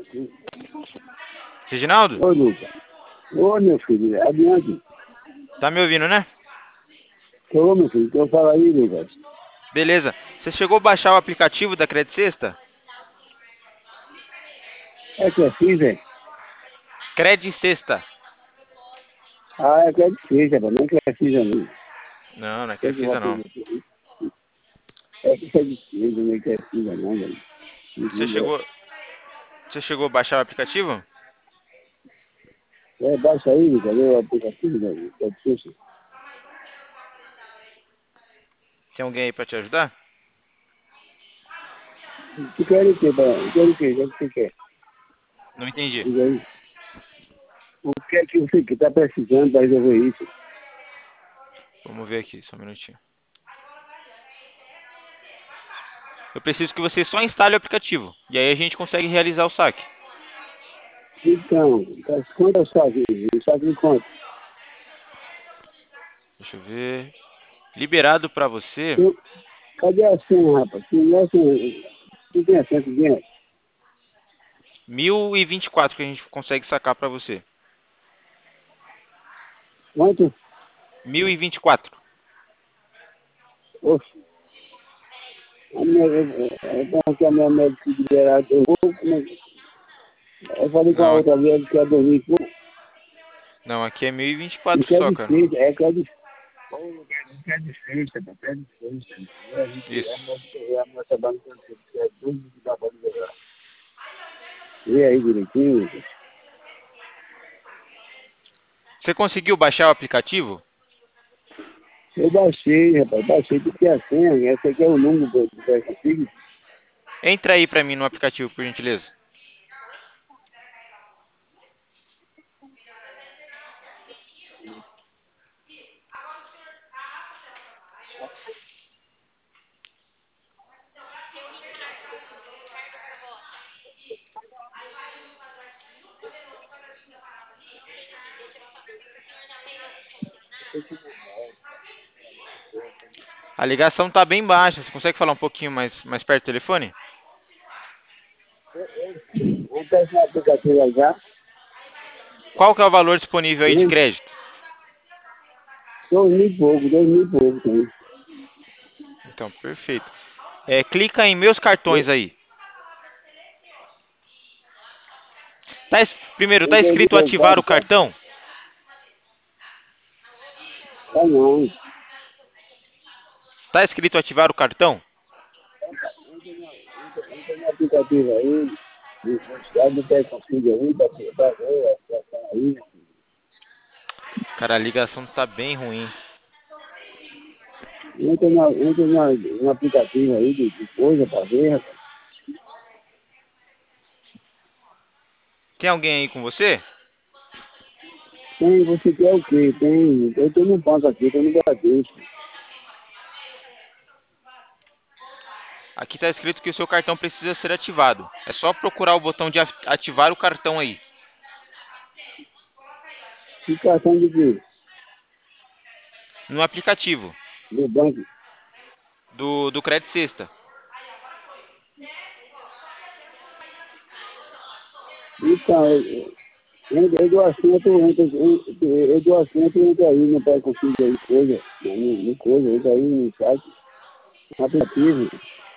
Reginaldo? Ô, Lucas. Ô, meu filho, adiante. Tá me ouvindo, né? Ô, meu filho, então fala aí, Lucas. Beleza. Você chegou a baixar o aplicativo da Credit Sexta? É que é fiz, é? Credit Sexta. Ah, é que é difícil, rapaz. Não é que é fiz, não. Não, não é Tem que Crefisa, não. É que é difícil, não é que é fiz, não, velho. Você chegou a baixar o aplicativo? É, baixa aí, Lucas, o aplicativo, velho. É difícil. Tem alguém aí pra te ajudar? Tu quer o quê, pai? Quer o quê? O que você quer? Não entendi. Diga aí. O que é que você está precisando para resolver isso? Vamos ver aqui, só um minutinho. Eu preciso que você só instale o aplicativo. E aí a gente consegue realizar o saque. Então, quanto é o saque? O saque de quanto? Deixa eu ver. Liberado pra você. Cadê a senha, rapaz? Se não é senha, tu tem a senha que ganha? 1024 que a gente consegue sacar pra você. Quanto? 1024. Oxe, então que a minha médica liberada, eu falei com a Não, outra vez que é 2000. não, aqui é 1024 Isso é só, cara. difícil, é que é difícil. Isso é difícil, é difícil. Isso. É a nossa banca, é tudo que dá para liberar. Vê aí direitinho. Você conseguiu baixar o aplicativo? Eu baixei, rapaz, baixei porque a senha, esse aqui é o número do PSFIG. Entra aí pra mim no aplicativo, por gentileza. A ligação tá bem baixa. Você consegue falar um pouquinho mais perto do telefone? Vamos testar o aplicativo aí já. Qual que é o valor disponível aí de crédito? 2.000 e pouco tem. Então, perfeito. Clica em meus cartões aí. Primeiro, tá Eu escrito ativar o cartão? Tá não. Tá escrito ativar o cartão? Entra no aplicativo aí, no estado do PSFIG aí, pra ver a situação aí. Cara, a ligação tá bem ruim. No aplicativo aí de coisa pra ver, rapaz. Tem alguém aí com você? Tem, você quer o quê? Tem, eu tô no ponto aqui, tô no Bradesco. Aqui tá escrito que o seu cartão precisa ser ativado. É só procurar o botão de ativar o cartão aí. Que cartão de quê? No aplicativo Do banco. do Credit Sexta. Então, eu dou assim, eu dou assim, eu entro aí no PSFIG aí, coisa, no coisa, entra aí no site, no aplicativo.